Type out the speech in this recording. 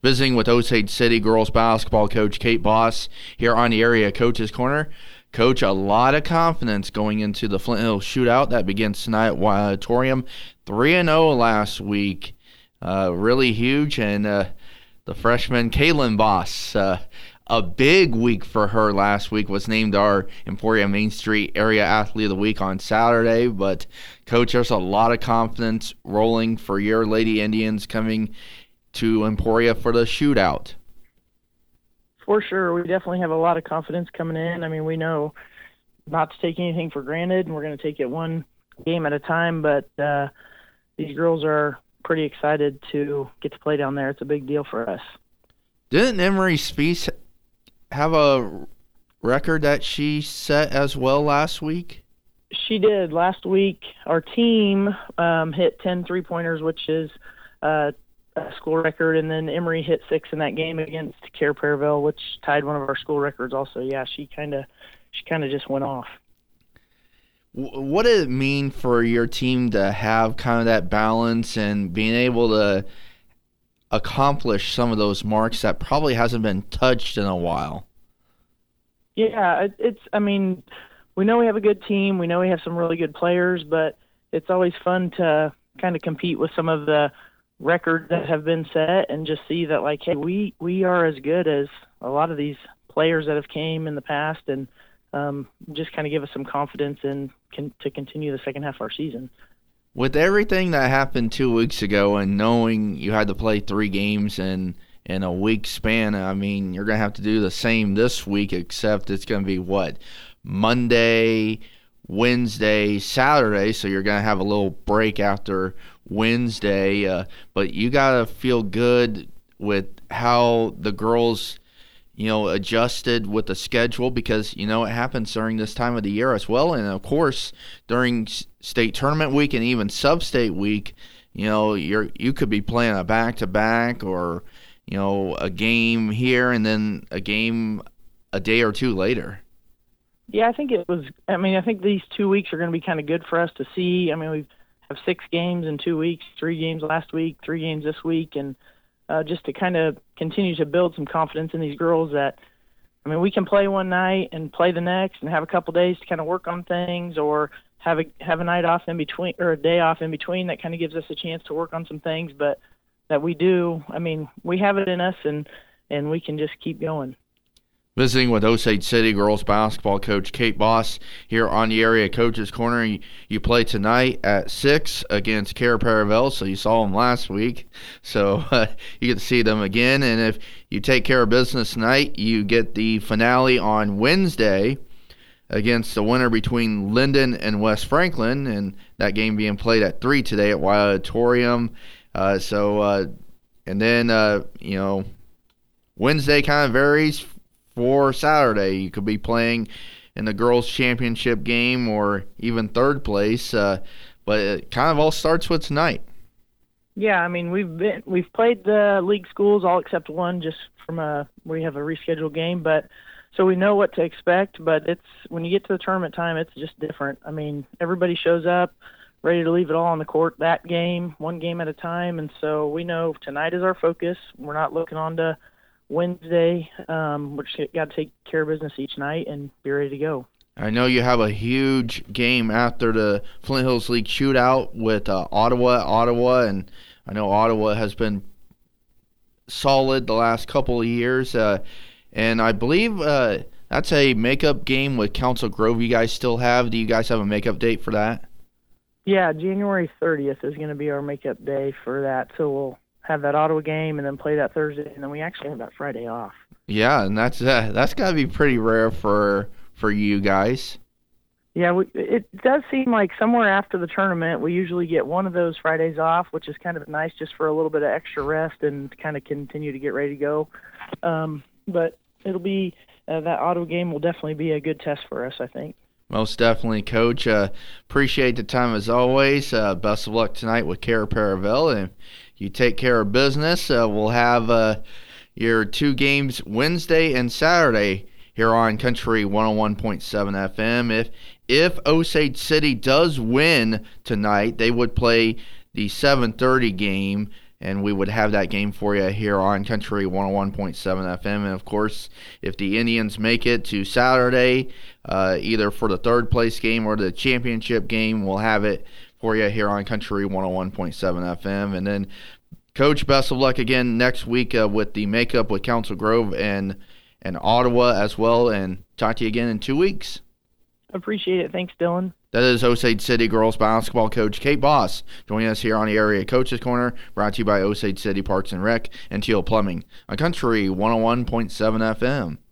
Visiting with Osage City girls basketball coach Kate Boss here on the Area Coaches Corner. Coach, a lot of confidence going into the Flint Hills shootout that begins tonight at Wyatt Auditorium. 3-0 last week. Really huge. And the freshman Kaylin Boss, a big week for her last week, was named our Emporia Main Street Area Athlete of the Week on Saturday. But, Coach, there's a lot of confidence rolling for your Lady Indians coming to Emporia for the shootout. For sure. We definitely have a lot of confidence coming in. I mean, we know not to take anything for granted, and we're going to take it one game at a time, but these girls are pretty excited to get to play down there. It's a big deal for us. Didn't Emery Spees have a record that she set as well last week? She did. Last week, our team hit 10 three-pointers, which is a school record, and then Emory hit 6 in that game against Care Paravel, which tied one of our school records also. Yeah, she kind of just went off. What did it mean for your team to have kind of that balance and being able to accomplish some of those marks that probably hasn't been touched in a while? Yeah, I mean, we know we have a good team. We know we have some really good players, but it's always fun to kind of compete with some of the records that have been set and just see that, like, hey, we are as good as a lot of these players that have came in the past, and just kind of give us some confidence to continue the second half of our season. With everything that happened 2 weeks ago and knowing you had to play 3 games in a week span, I mean, you're going to have to do the same this week, except it's going to be, Monday, Wednesday, Saturday, so you're going to have a little break after Wednesday, but you got to feel good with how the girls, adjusted with the schedule, because, it happens during this time of the year as well, and of course, during state tournament week and even sub-state week, you could be playing a back-to-back or, a game here and then a game a day or two later. Yeah, I think these 2 weeks are going to be kind of good for us to see. I mean, we have 6 games in 2 weeks, 3 games last week, 3 games this week, and just to kind of continue to build some confidence in these girls that, I mean, we can play one night and play the next and have a couple days to kind of work on things, or have a night off in between or a day off in between that kind of gives us a chance to work on some things. But that we do, I mean, we have it in us, and we can just keep going. Visiting with Osage City girls basketball coach Kate Boss here on the Area Coaches Corner. You play tonight at 6 against Care Paravel, so you saw them last week. So you get to see them again. And if you take care of business tonight, you get the finale on Wednesday against the winner between Linden and West Franklin, and that game being played at 3 today at Wyatt Auditorium. And then, Wednesday kind of varies. For Saturday, you could be playing in the girls' championship game or even third place, but it kind of all starts with tonight. Yeah, I mean, we've played the league schools all except one, just we have a rescheduled game, but so we know what to expect. But it's when you get to the tournament time, it's just different. I mean, everybody shows up ready to leave it all on the court that game, one game at a time, and so we know tonight is our focus. We're not looking on to Wednesday. We're just got to take care of business each night and be ready to go. I know you have a huge game after the Flint Hills League shootout with Ottawa, and I know Ottawa has been solid the last couple of years, and I believe that's a makeup game with Council Grove you guys still have. Do you guys have a makeup date for that? Yeah, January 30th is going to be our makeup day for that, so we'll have that Ottawa game and then play that Thursday, and then we actually have that Friday off. Yeah, and that's got to be pretty rare for you guys. Yeah, it does seem like somewhere after the tournament we usually get one of those Fridays off, which is kind of nice just for a little bit of extra rest and kind of continue to get ready to go. But it'll be that Ottawa game will definitely be a good test for us, I think. Most definitely, Coach. Appreciate the time as always. Best of luck tonight with Care Paravel, and you take care of business. We'll have your 2 games Wednesday and Saturday here on Country 101.7 FM. If Osage City does win tonight, they would play the 7:30 game, and we would have that game for you here on Country 101.7 FM. And, of course, if the Indians make it to Saturday, either for the third-place game or the championship game, we'll have it for you here on Country 101.7 FM. And then, Coach, best of luck again next week with the makeup with Council Grove and Ottawa as well, and talk to you again in 2 weeks. Appreciate it. Thanks, Dylan. That is Osage City girls basketball coach Kate Boss joining us here on the Area Coaches Corner, brought to you by Osage City Parks and Rec and Teal Plumbing on Country 101.7 FM.